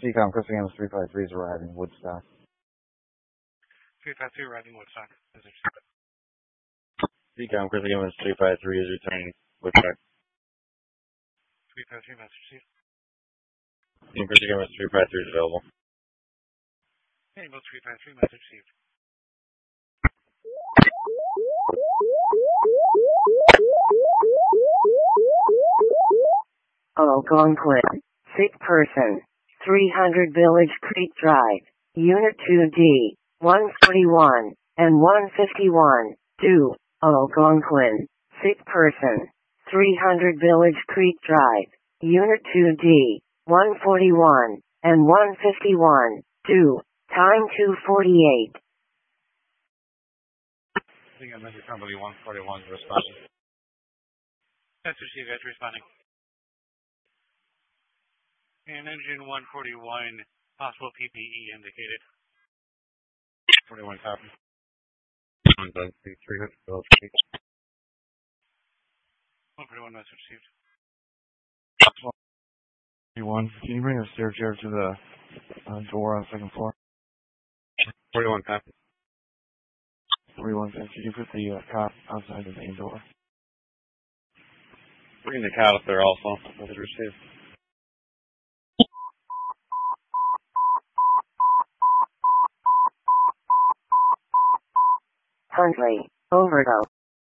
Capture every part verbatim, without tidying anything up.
Seacom, Chris Amos three five three is arriving in Woodstock. three five three arriving Woodstock. Seacom, Chris Amos three five three is returning Woodstock. three five three message received. And Chris Amos three five three is available. Amos three five three message received. Algonquin, sick person, three hundred Village Creek Drive, Unit two D, one forty-one, and one fifty-one, two, Algonquin, sick person, three hundred Village Creek Drive, Unit two D, one forty-one, and one fifty-one, two, time two forty-eight. I think I meant somebody one forty-one is responding. That's received, that's responding. And engine one forty-one, possible P P E indicated. forty-one copy. one forty-one message received. forty-one, can you bring a stair chair to the uh, door on the second floor? forty-one copy. forty-one, can you put the uh, cot outside the main door? Bring the cot up there also. Message received. Huntley, overdose.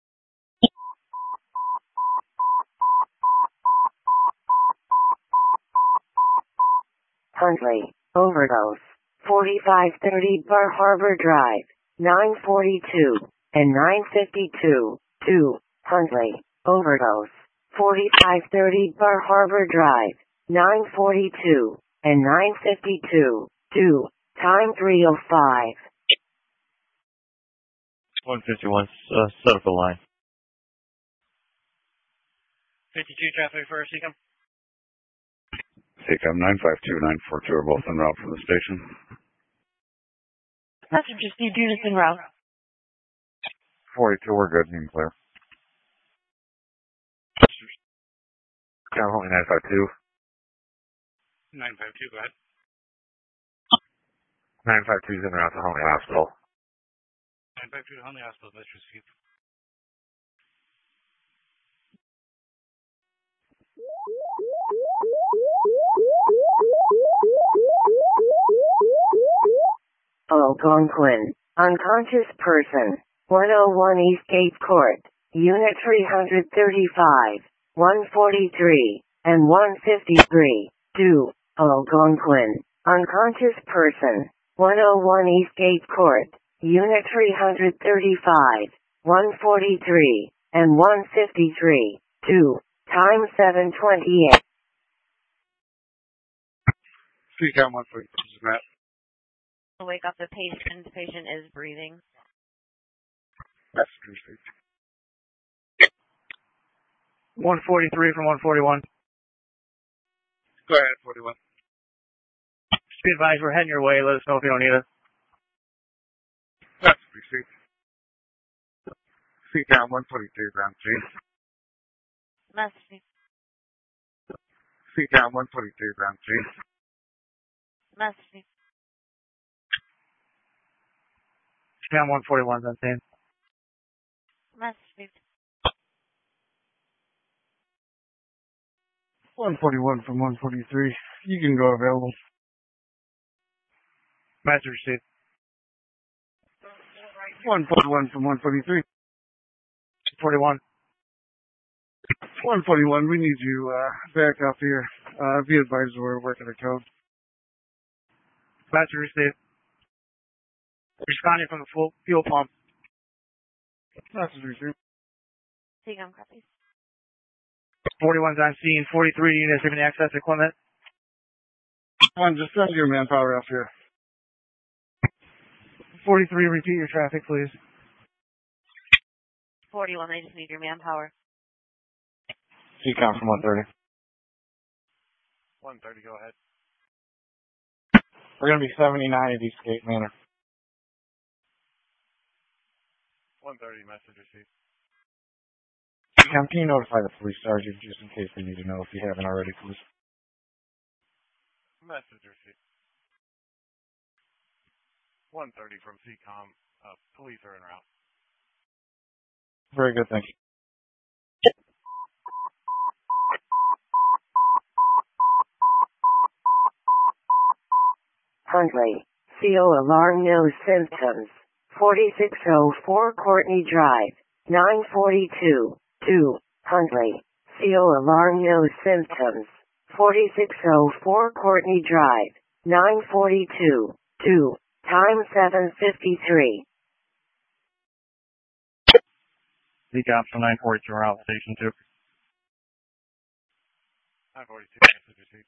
Huntley, overdose. forty-five thirty Bar Harbor Drive, nine forty-two, and nine fifty-two, two, Huntley, overdose. forty-five thirty Bar Harbor Drive, nine forty-two, and nine fifty-two, two, time three oh five. one fifty-one, uh, set up the line. fifty-two traffic for Seacom. Seacom nine five two, nine four two are both en route from the station. Message received, units en route. forty-two, we're good, name clear. California nine five two. nine five two, go ahead. nine five two is en route to Huntley Hospital. nine five two to Huntley Hospital, message received. Algonquin, unconscious person, one oh one Eastgate Court, Unit three thirty-five, one forty-three, and one fifty-three, two, Algonquin, unconscious person, one oh one Eastgate Court, Unit three thirty-five, one forty-three, and one fifty-three, two, time seven twenty-eight. Seacom one forty-two, this is Matt. Wake up the patient. The patient is breathing. Message received. one forty-three from one forty-one. Go ahead, forty-one. Be advised, we're heading your way. Let us know if you don't need us. Message received. Seacom one forty-two, ground chief. Message. Seacom one forty-two, ground chief. Message. Seacom one forty-one, on scene. Message. one forty-one from one forty-three. You can go available. Message received. one forty-one from one forty-three. forty-one. one forty-one, we need you uh, back up here. Uh, be advised we're working the code. Message received. Responding from the full fuel pump. Message received. Seacom copies. forty-one's on scene. forty-three units giving access equipment. One, just send your manpower up here. forty-three, repeat your traffic, please. forty-one, I just need your manpower. Seacom from one thirty. one thirty, go ahead. We're going to be seventy-nine at Eastgate Manor. one thirty, message received. Seacom, can you notify the police sergeant just in case they need to know if you haven't already, please? Message received. one thirty from C COM. Uh, police are en route. Very good, thank you. Huntley. C O alarm no symptoms. forty-six oh four Courtney Drive. nine forty-two. two. Huntley. C O alarm no symptoms. forty-six oh four Courtney Drive. nine forty-two. two. Time seven fifty-three. C COM from nine forty-two around station two. nine forty-two, message received.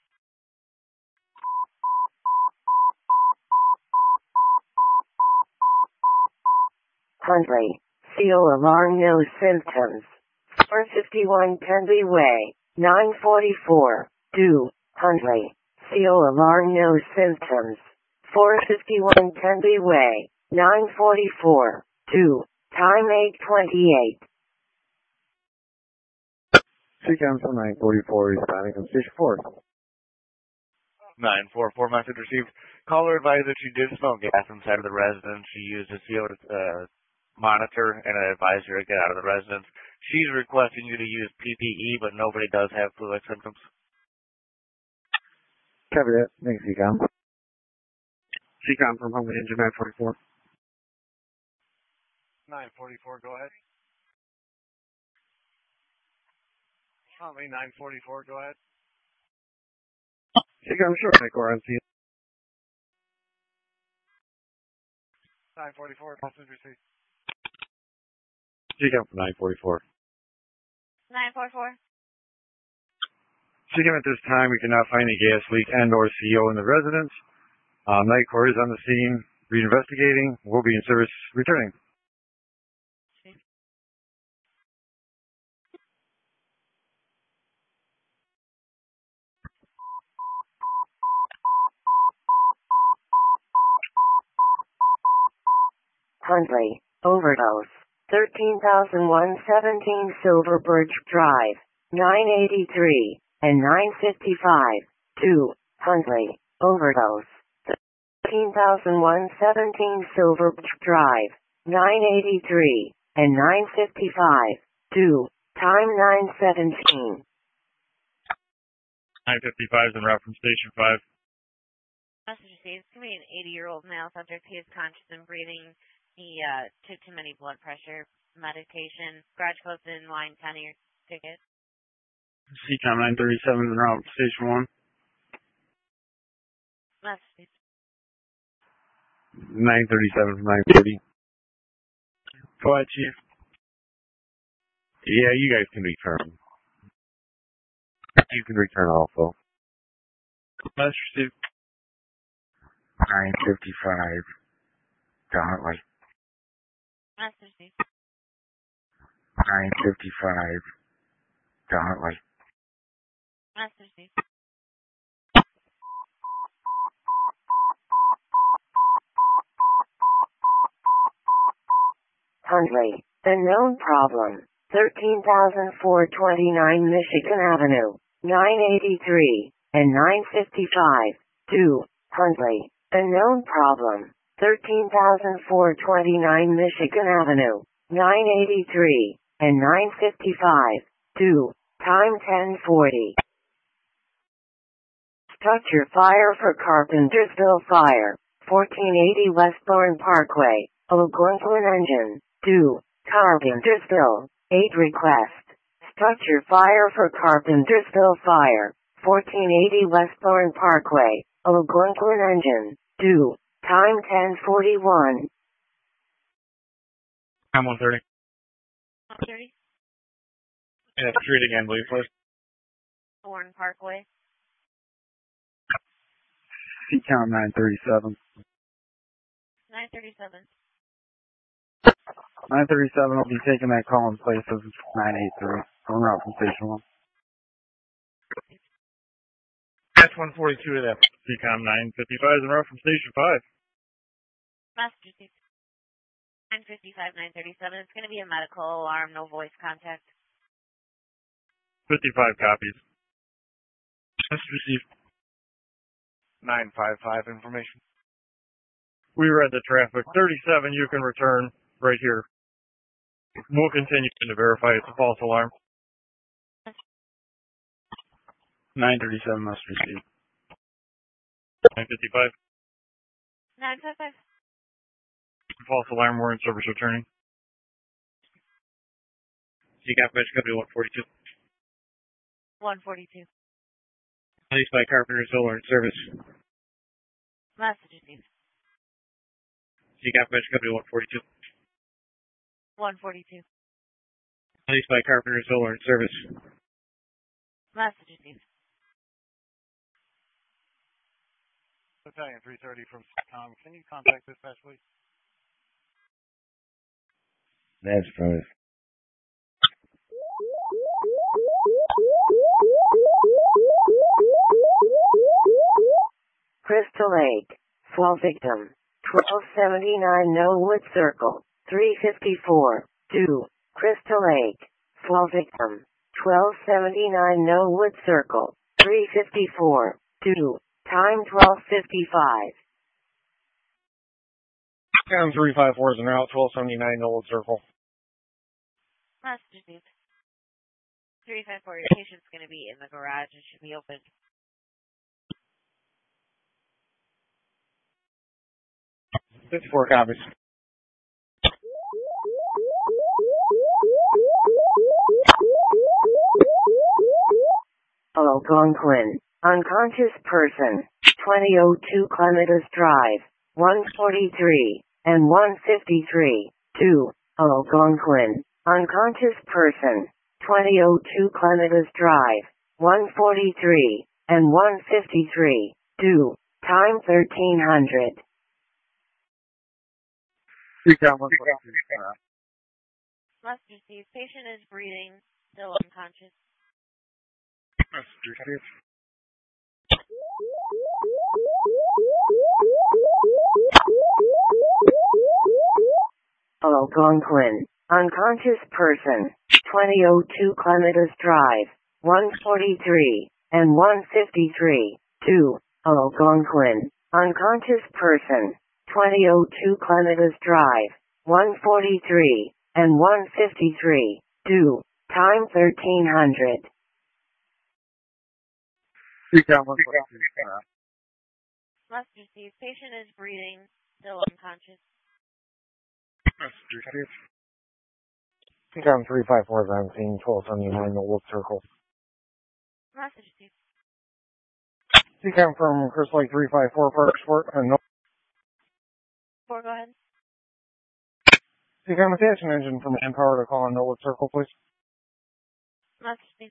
Huntley. C O alarm no symptoms. four fifty-one Tenby Way. nine forty-four. two. Huntley. C O alarm no symptoms. four fifty-one Tenby Way. nine forty-four. two. Time eight twenty-eight. C COM from nine forty-four, responding from station four. nine four four, message received. Caller advised that she did smell gas inside of the residence. She used a C O uh, monitor and I advised her to get out of the residence. She's requesting you to use P P E, but nobody does have flu-like symptoms. Copy that. Thanks, C COM. C COM from Huntley Engine nine forty-four. nine forty-four, go ahead. Huntley, nine forty-four, go ahead. C COM sure, Nicor on scene. nine forty-four, message received. C COM from nine forty-four. nine four four. C COM at this time, we cannot find a gas leak and or C O in the residence. Um, Nicor is on the scene, reinvestigating. We'll be in service returning. Huntley. Overdose. thirteen thousand one hundred seventeen Silver Birch Drive. nine eighty-three and nine fifty-five. two. Huntley. Overdose. thirteen thousand one hundred seventeen Silver Birch Drive. nine eighty-three and nine fifty-five. two. Time nine seventeen. nine fifty-five is en route from station five. Message received. It's going to be an eighty-year-old male subject. He is conscious and breathing. He uh, took too many blood pressure medication. Garage close in line ten of your ticket. C COM nine thirty-seven en route from station one. Message. nine thirty-seven from nine forty. Go ahead, Chief. Yeah, you guys can return. You can return also. Message received. nine fifty-five. To Huntley. Message received. nine fifty-five. To Huntley. Message received. Huntley. The known problem. thirteen thousand four hundred twenty-nine Michigan Avenue. nine eighty-three and nine fifty-five. two. Huntley. The known problem. thirteen thousand four hundred twenty-nine Michigan Avenue. nine eighty-three and nine fifty-five. two. Time ten forty. Structure fire for Carpentersville Fire. fourteen eighty Westbourne Parkway. Algonquin Engine. two. Carpentersville. eight request. Structure fire for Carpentersville Fire. fourteen eighty Westbourne Parkway. Algonquin Engine. two. Time ten forty-one. Time one thirty. one thirty. Yeah, street again, please, please. Warren Parkway. C COM nine thirty-seven. nine thirty-seven. nine thirty-seven will be taking that call in place of nine eighty-three. En route from station one. That's one forty-two to that. C COM nine fifty-five is en route from station five. Massachusetts. nine fifty-five, nine thirty-seven. It's going to be a medical alarm, no voice contact. fifty-five copies. Message received. nine five five information. We read the traffic. thirty-seven, you can return right here. We'll continue to verify it's a false alarm. nine thirty-seven must receive. nine fifty-five. nine five five. False alarm, we're in service returning. You got Mesh Company one forty-two. one forty-two. Police by Carpenter Solar in service. Message received. You got Mesh Company one forty-two. one forty-two. Police by Carpenter Solar in service. Message received. Battalion three thirty from SATCOM. Can you contact dispatch, please? That's first. Crystal Lake. Fall victim. twelve seventy-nine Knollwood Circle. three fifty-four. two. Crystal Lake. Fall victim. twelve seventy-nine Knollwood Circle. three fifty-four. two. Time twelve fifty-five. Town three five four is en route, twelve seventy-nine Knollwood Circle. Message received. three five four, your patient's going to be in the garage. It should be open. fifty-four copies. Algonquin. Unconscious person. twenty oh two Clematis Drive. one forty-three and one fifty-three. two. Algonquin. Unconscious person. twenty oh two Clematis Drive. one forty-three and one fifty-three. two. Time thirteen hundred. Must receive. Patient is breathing, still unconscious. Algonquin. Unconscious person. twenty oh two Clematis Drive. one forty-three and one fifty-three. two. Algonquin. Unconscious person. twenty oh two Clematis Drive. one forty-three and one fifty-three. two. Time thirteen hundred. Must receive. Patient is breathing, still unconscious. Town three five four is on scene, twelve seventy-nine Knollwood Circle. Message received. You come from Crystal Lake three five four Park Sport and no. Four, go ahead. You come attach an engine from Manpower to call on Knollwood Circle, please. Message received.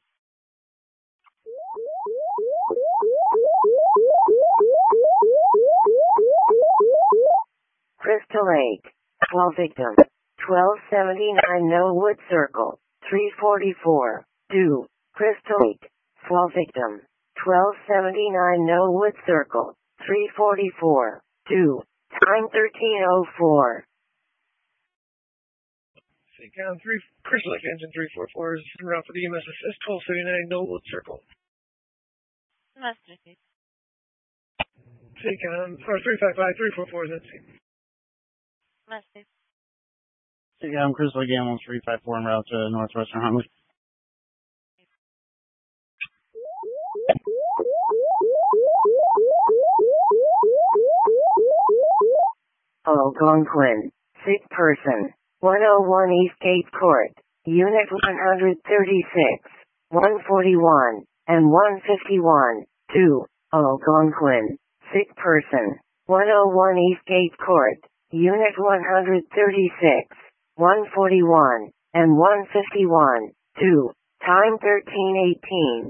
Crystal Lake. Fall victim. twelve seventy-nine Knollwood Circle. three forty-four. two. Crystal Lake. Fall victim. twelve seventy-nine Knollwood Circle. three forty-four. two. Time thirteen oh four. Down three, Crystal Lake engine three four four is en route for the E M S assist, twelve seventy-nine Knollwood Circle. Message received. Take on, or three five five, three four four is at scene. Message. Take on Crystal Lake ambulance three five four en route to Northwestern Huntley. Algonquin. Sick person. one oh one Eastgate Court. Unit one thirty-six. one forty-one and one fifty-one. two. Algonquin. Sick person. one oh one Eastgate Court. Unit one thirty-six. one forty-one and one fifty-one. two. Time thirteen eighteen.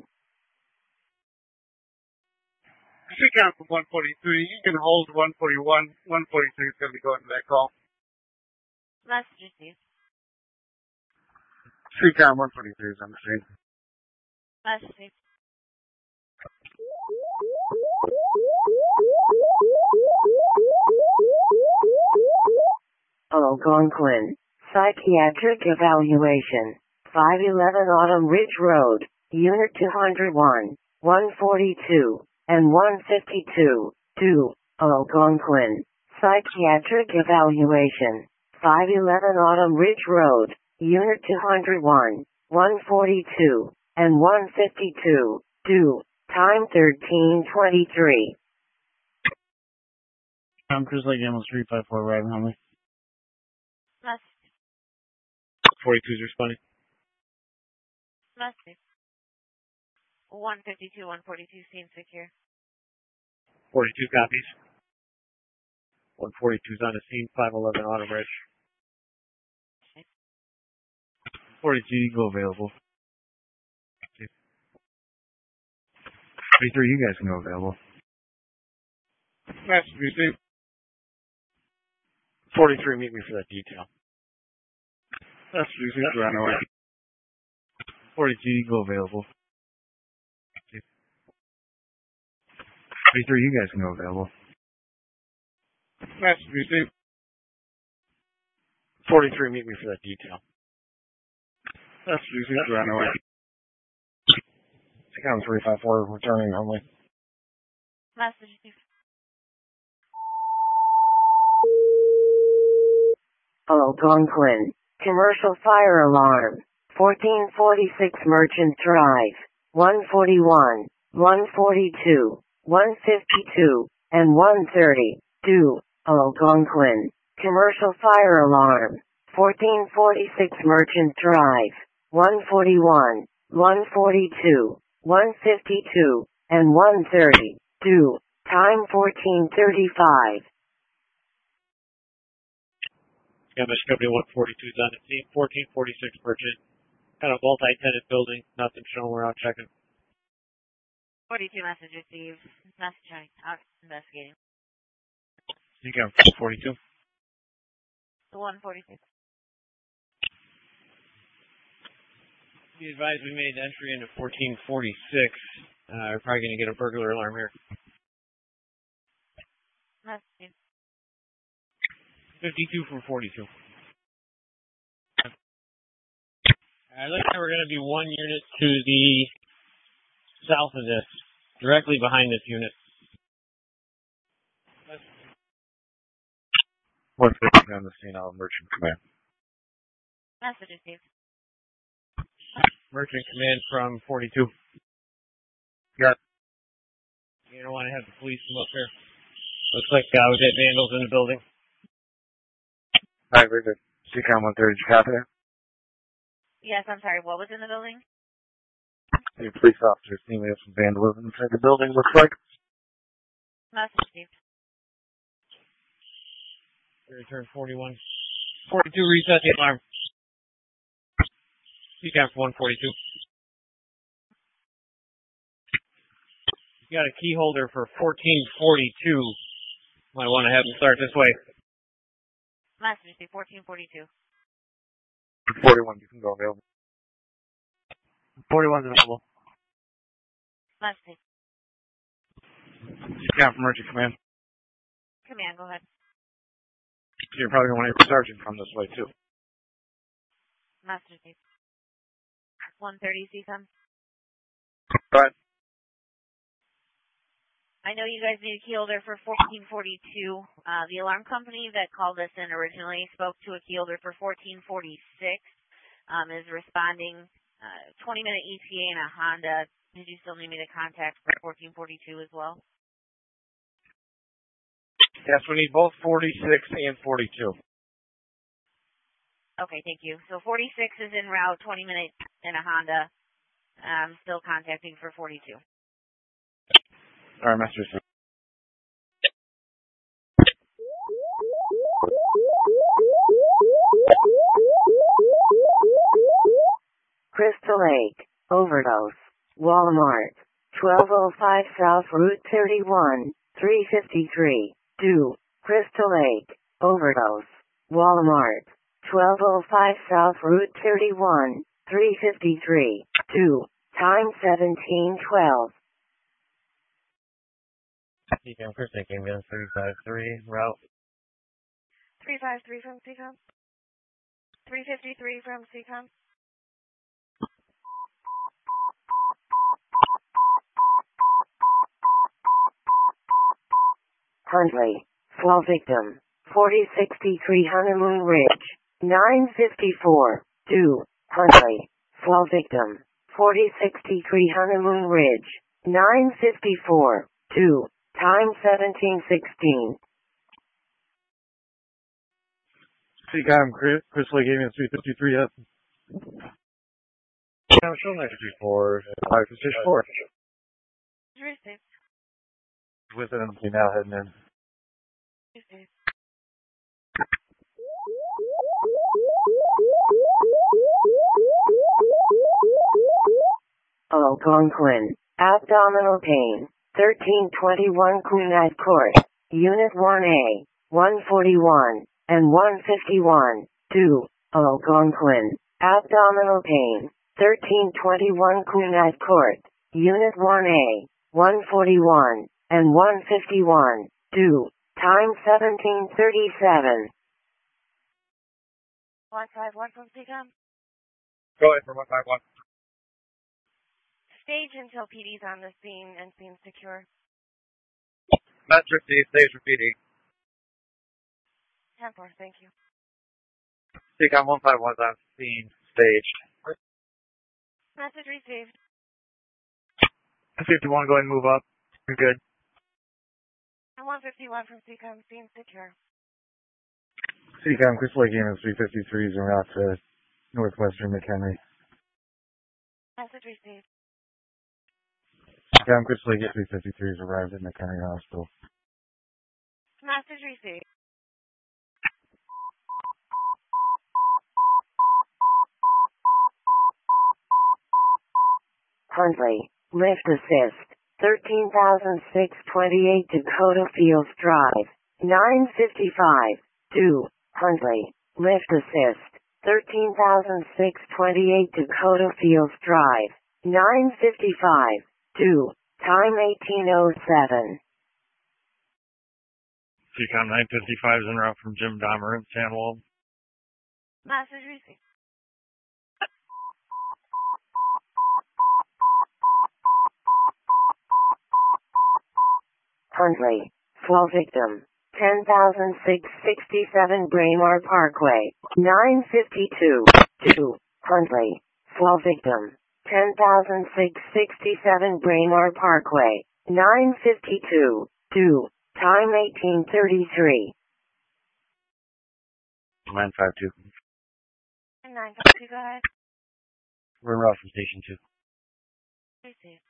Take out from one forty-three. You can hold one forty-one. one forty-three is going to be going to that call. Message received. Take on one forty-three is on the scene. Message received. Algonquin. Psychiatric evaluation. five eleven Autumn Ridge Road. Unit two oh one. one forty-two. and one fifty-two, to Algonquin. Psychiatric evaluation. five eleven Autumn Ridge Road, Unit two oh one, one forty-two, and one fifty-two, due. Time thirteen twenty-three. I'm Chris Lake, Animals three five four, right behind me. Message. forty-two's responding. Message. one fifty-two, one forty-two seems secure. forty-two copies. one forty-two's on the scene, five eleven Autumn Ridge. forty-two, you go available. forty-three, you guys can go available. Message received. forty-three, meet me for that detail. Message received, run away. forty-two, you go available. forty-three, you guys can go available. Message received. forty-three, meet me for that detail. Message received, run away. Second three five four, returning only. Message received. Algonquin. Commercial fire alarm. fourteen forty-six Merchant Drive. one forty-one, one forty-two, one fifty-two, and one thirty, due. Algonquin. Commercial fire alarm. fourteen forty-six Merchant Drive. one forty-one, one forty-two, one fifty-two, and one thirty, due. Time fourteen thirty-five. Skirmish Company one forty-two's on the scene, fourteen forty-six Merchant. Kind of multi-tenant building, nothing shown, we're out checking. forty-two message received. Message showing. Out investigating. You got forty-two. The one forty-six. Be advised we made entry into fourteen forty-six. Uh, we're probably going to get a burglar alarm here. Message. fifty-two from forty-two. Uh, looks like we're going to be one unit to the south of this, directly behind this unit. one fifty on the scene, all Merchant Command. Message received. Merchant Command from forty-two. Got it. You don't want to have the police come up here. Looks like uh, we got vandals in the building. Hi, very good. C COM one thirty, did you copy that? Yes, I'm sorry. What was in the building? The police officers seem to have some vandalism inside the building, looks like. Message received. Return forty-one. forty-two, reset the alarm. C COM for one forty-two. You got a key holder for fourteen forty-two. Might want to have them start this way. Message received. fourteen forty-two. forty-one, you can go available. forty-one's available. Message. C COM from Merchant Command. Command, go ahead. You're probably going to want to sergeant from this way, too. Message received. one thirty C COM. Go ahead. I know you guys need a key holder for fourteen forty-two. Uh, the alarm company that called us in originally spoke to a key holder for fourteen forty-six. Um, is responding uh, twenty minute E T A in a Honda. Did you still need me to contact for fourteen forty-two as well? Yes, we need both forty-six and forty-two. Okay, thank you. So forty-six is en route, twenty minutes in a Honda. I'm still contacting for forty-two. All right, Master. Crystal Lake. Overdose. Walmart. twelve oh five South Route thirty-one, three fifty-three. Due. Crystal Lake. Overdose. Walmart. twelve oh five South Route thirty-one, three fifty-three. Due. Time seventeen twelve. C COM, Chris Lake, ambulance three five three, route. three five three from C COM. three fifty-three from C COM. Huntley. Slow victim. forty sixty-three Honeymoon Ridge. nine fifty-four. two. Huntley. Slow victim. forty sixty-three Honeymoon Ridge. nine fifty-four. two. Time seventeen sixteen. Seacom, Chris, Chris Lake, Avian three fifty-three, yes. I'm showing nine fifty-four, five fifty-four. Received. With it empty now, heading in. Received. Algonquin. Abdominal pain. thirteen twenty-one Cunard Court. Unit one A. one forty-one. And one fifty-one. two. Algonquin. Abdominal pain. thirteen twenty-one Cunard Court. Unit one A. one forty-one. And one fifty-one. two. Time seventeen thirty-seven. one five one from Seacom. Go ahead for one five one. Stage until P D's on the scene and scene secure. Message received, stage for P D. ten four, thank you. Seacom one five one's on scene, staged. Message received. fifty-one, go ahead and move up. You're good. And one fifty-one from Seacom, scene secure. Seacom, Chris Lake, Avian three fifty-three is en route to Northwestern McHenry. Message received. Seacom, Chris Lake, three fifty-three has arrived at McHenry Hospital. Message received. Huntley. Lift assist. thirteen thousand six hundred twenty-eight Dakota Fields Drive. nine fifty-five. two. Huntley. Lift assist. thirteen thousand six hundred twenty-eight Dakota Fields Drive. nine fifty-five. two. Time eighteen oh seven. Seacom nine fifty-five is en route from Jim Dahmer in San Wald. Message received. Huntley. Slow victim. ten thousand six hundred sixty-seven Braemar Parkway. nine fifty-two. two. Huntley. Slow victim. ten thousand six hundred sixty-seven Braemar Parkway. nine fifty-two. two. Time eighteen thirty-three. nine five two. And nine five two, go ahead. We're en route from station two. Received.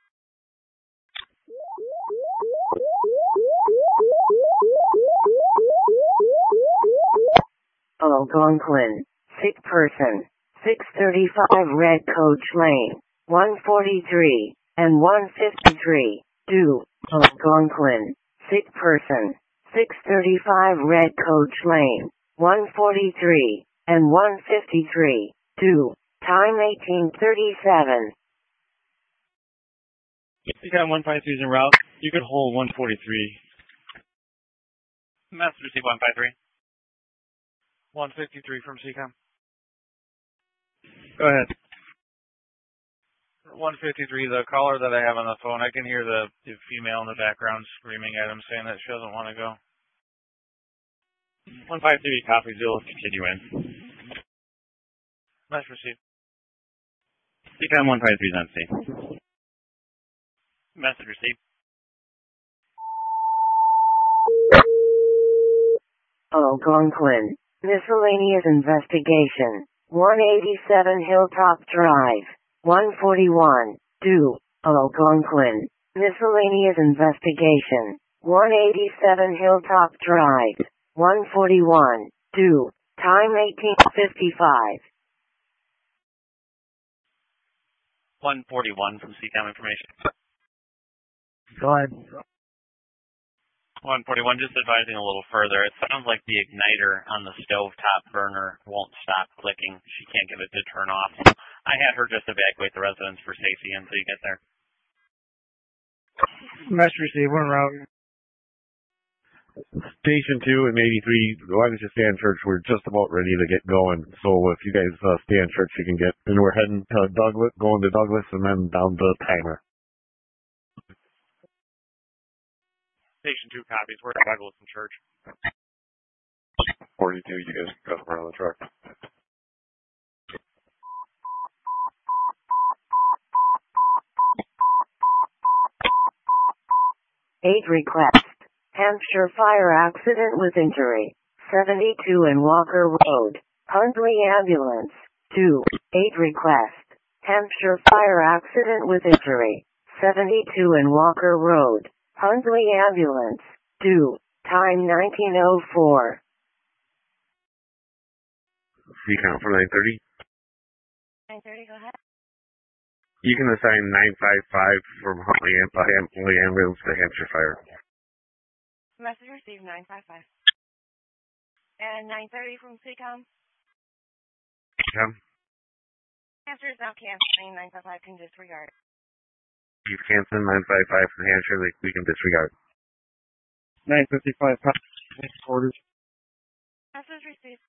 Algonquin. Sick person. six thirty-five Red Coach Lane. one forty-three. And one fifty-three. two. Algonquin. Sick person. six thirty-five Red Coach Lane. one forty-three. And one fifty-three. two. Time eighteen thirty-seven. Seacom one five three is en route. You could hold one forty-three. Message received one five three. one fifty-three from Seacom. Go ahead. one fifty-three, the caller that I have on the phone, I can hear the, the female in the background screaming at him saying that she doesn't want to go. one five three copies, you'll continue in. Message received. Seacom one five three is on scene. Message received. Algonquin. Miscellaneous investigation. one eighty-seven Hilltop Drive. one forty-one. two. Algonquin. Miscellaneous investigation. one eighty-seven Hilltop Drive. one forty-one. two. Time eighteen fifty-five. one forty-one from Seacom information. Go ahead. one forty-one, just advising a little further. It sounds like the igniter on the stovetop burner won't stop clicking. She can't get it to turn off. I had her just evacuate the residence for safety until you get there. Message received, we're en route. Station two and eighty-three, as long as you stay in church, we're just about ready to get going. So if you guys uh, stay in church, you can get, and we're heading to Douglas, going to Douglas, and then down to Timer. Station two copies. We're at Douglas and Church. forty-two, you guys got around the truck. eight request. Hampshire fire accident with injury. seventy-two and Walker Road. Hundley ambulance. two. eight request. Hampshire fire accident with injury. seventy-two and Walker Road. Hundley ambulance. two. Time nineteen oh four. Recount for nine thirty. nine thirty, go ahead. You can assign nine five five from Huntley Am- uh, Huntley Ambulance to Hampshire Fire. Message received, nine five five. And nine thirty from C COM. Yeah. Answer is now canceling. nine five five can disregard. You cancel nine five five from Hampshire, like we can disregard. nine fifty-five, quarters. Message received.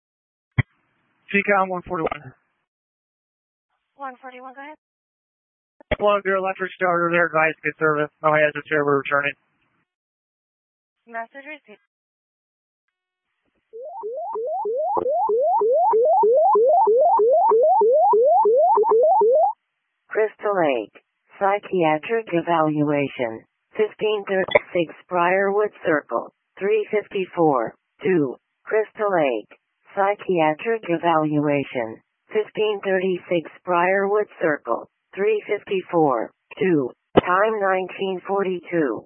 C COM one forty-one. one forty-one, go ahead. One of your electric starter there, guys. Good service. No hazards here. We're returning. Message received. Crystal Lake. Psychiatric evaluation. fifteen thirty-six Briarwood Circle. three fifty-four. two. Crystal Lake. Psychiatric evaluation. fifteen thirty-six Briarwood Circle. three fifty-four. two. Time nineteen forty-two.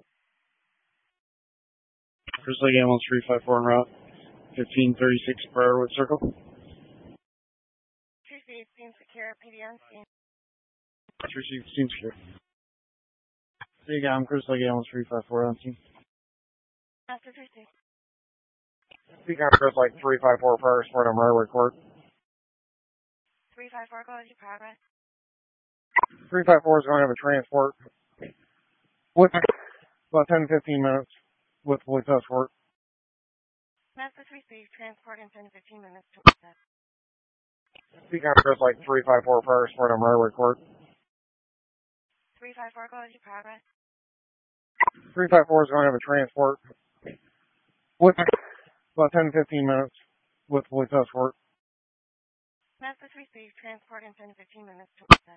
Crystal Lake ambulance three five four en route. fifteen thirty-six Briarwood Circle. Received, scene secure, P D on scene. Received, scene secure. C COM, Crystal Lake ambulance three five four on scene. Message received. C COM Crystal Lake three five four Prior Sport on Railway Court. three five four, go ahead, your progress. three five four is going to have a transport with about ten to fifteen minutes with police escort. Message received, transport in ten to fifteen minutes to set. C COM Crystal Lake three five four Prior Sport on Railway Court. three five four, go ahead, your progress. three five four is going to have a transport with about ten to fifteen minutes with police escort. Message received, transport in ten to fifteen minutes to set.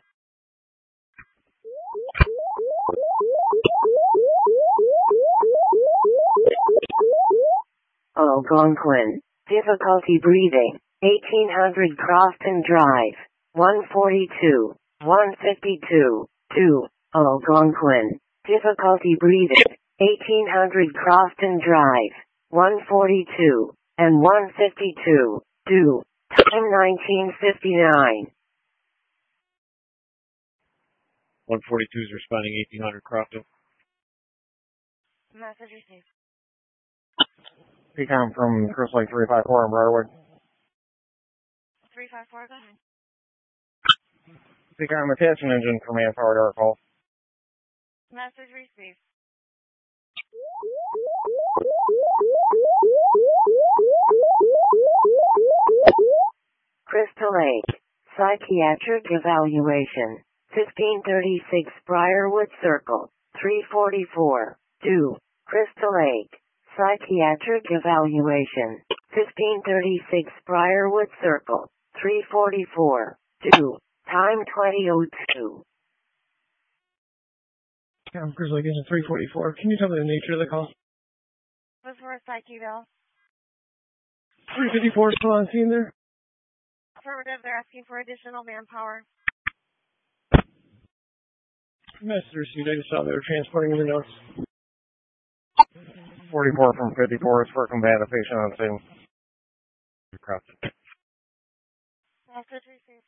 Algonquin. Difficulty breathing. eighteen hundred Crofton Drive. one forty-two. one fifty-two. two. Algonquin. Difficulty breathing. eighteen hundred Crofton Drive. one forty-two. And one fifty-two. two. Time nineteen fifty-nine. one forty-two is responding eighteen hundred Crofton. Message received. C COM from Crystal Lake three five four on Briarwood. three five four, go ahead. C COM attaching engine for manpower to our call. Message received. Crystal Lake. Psychiatric evaluation. fifteen thirty-six Briarwood Circle. three forty-four. two. Crystal Lake. Psychiatric evaluation. fifteen thirty-six Briarwood Circle. three forty-four. two. Time twenty oh two. C COM Crystal Lake engine three forty-four. Can you tell me the nature of the call? Was for a psych eval. three fifty-four still on scene there? Affirmative, they're asking for additional manpower. Message received. I just saw they were transporting in the notes. forty-four from fifty-four is for combative patient on scene. Message received.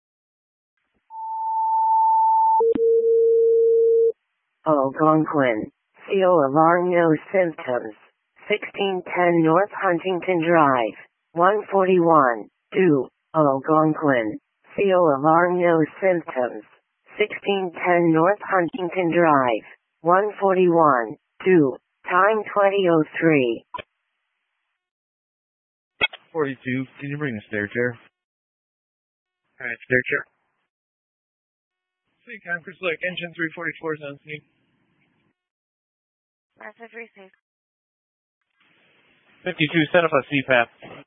Algonquin. Seal alarm, no symptoms. sixteen ten North Huntington Drive. one forty-one. two. Algonquin. Seal alarm, no symptoms. sixteen ten North Huntington Drive. one forty-one. two. Time twenty oh three. forty-two, can you bring a stair chair? Alright, stair chair. C COM Crystal Lake engine three forty-four is on scene. Message received. fifty-two, set up a C PAP.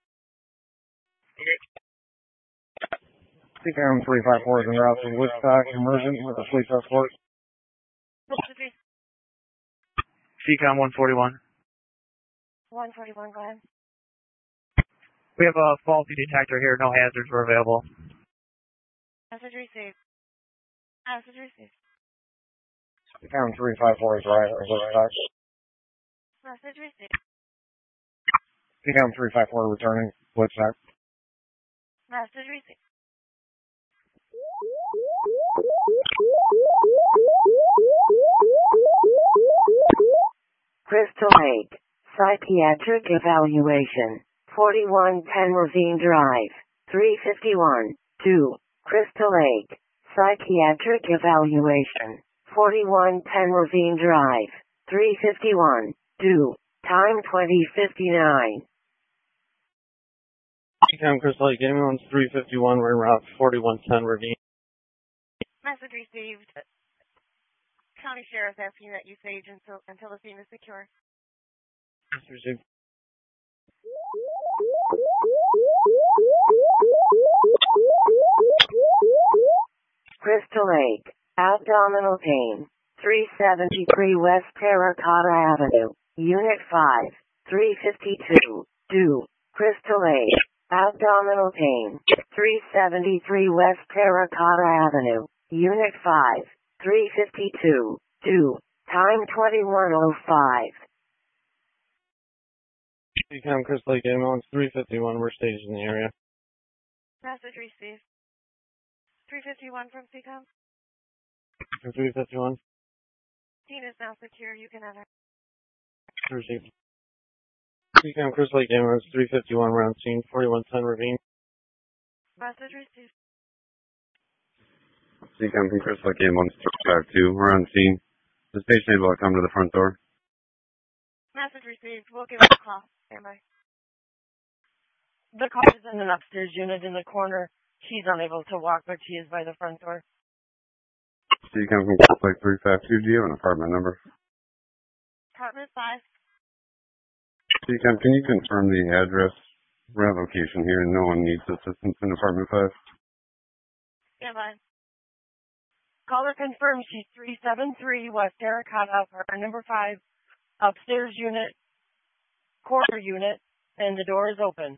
C CAM three five four is en route to Woodstock, emergent with a police escort. Message received. C CAM one forty-one. one forty-one, go ahead. We have a faulty detector here. No hazards were available. Message received. Message received. C CAM three five four is right at Woodstock. Message received. C CAM three five four returning Woodstock. Message received. Crystal Lake, psychiatric evaluation, forty-one ten Ravine Drive, three fifty-one, two, Crystal Lake, psychiatric evaluation, forty-one ten Ravine Drive, three fifty-one, two, time twenty fifty-nine. C CAM Crystal Lake, ambulance three fifty-one, we're en route to forty-one ten Ravine. Message received. County Sheriff asking that you sage until, until the scene is secure. Message received. Crystal Lake, abdominal pain, three seventy-three West Terracotta Avenue, Unit five, three fifty-two, two, Crystal Lake, abdominal pain, three seventy-three West Terracotta Avenue, Unit five, three fifty-two, two, time twenty-one oh five. C CAM Crystal Lake, ambulance three fifty-one, we're staged in the area. Message received. three fifty-one from C CAM. three fifty-one. Scene is now secure. You can enter. Received. C CAM Crystal Lake, ambulance three fifty-one, we're on scene, forty-one ten Ravine. Message received. C CAM from Crystal Lake, ambulance three five two, we're on scene. The station able to come to the front door. Message received. We'll give it a call. Stand by. The car is in an upstairs unit in the corner. She's unable to walk, but she is by the front door. C CAM from Crystal Lake three five two, do you have an apartment number? Apartment five. C CAM, can you confirm the address? We're at location here and no one needs assistance in apartment five. Stand by. Caller confirms she's three seventy-three West Terracotta, apartment number five, upstairs unit, corner unit, and the door is open.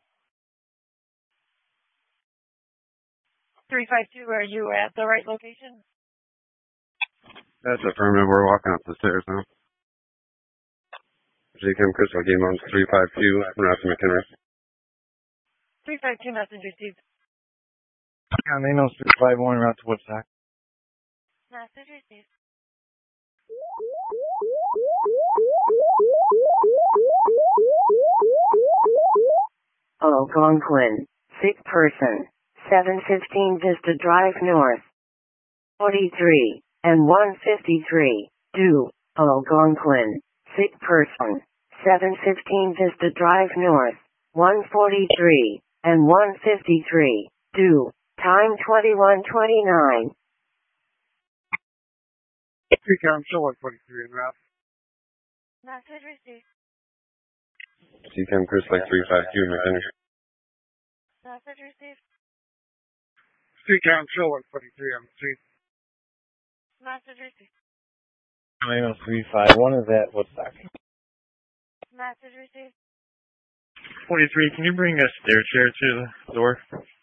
three five two, are you at the right location? That's affirmative. We're walking up the stairs now. C CAM Crystal Lake, ambulance three five two, we're out to McHenry. three five two, message received. Yeah, ambulance three five one, we're out to Woodstock. Message received. Algonquin, sick person, seven fifteen Vista Drive North, forty-three, and one fifty-three, two, Algonquin, sick person, seven fifteen Vista Drive North, one forty-three, and one fifty-three, two, time twenty-one twenty-nine. C CAM still one forty-three en route. Message received. C CAM Crystal Lake three five two, McHenry. Message received. C CAM still one forty-three on the scene. Message received. Ambulance three five one is at Woodstock. Message received. forty-three, can you bring a stair chair to the door?